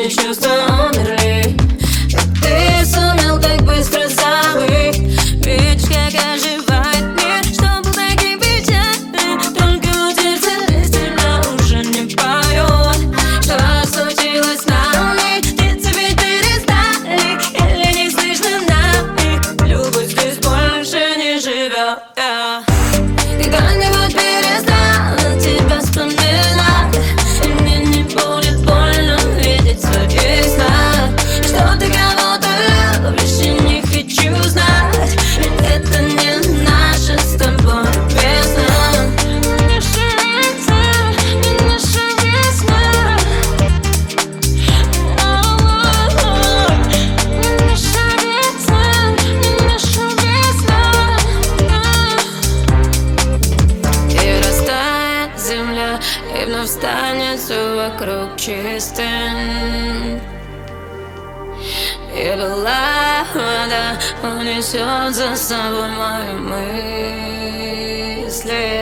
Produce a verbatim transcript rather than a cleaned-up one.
все чувства умерли. Как ты сумел так быстро забыть? Видишь, как оживает мир, что был таким печальным. Только у сердца истина уже не поет. Что случилось с нами? Птицы ведь перестали, или не слышно нами? Любовь здесь больше не живет. Когда-нибудь перестану тебя вспоминать, и мне не будет больно видеть в своих снах, что ты кого-то любишь, и не хочу знать, ведь это не наша с тобой весна. Наша весна, не наша весна. Не наша весна, не наша весна. И растает земля, и вновь станет все вокруг чистым. И была вода унесет за собой мои мысли.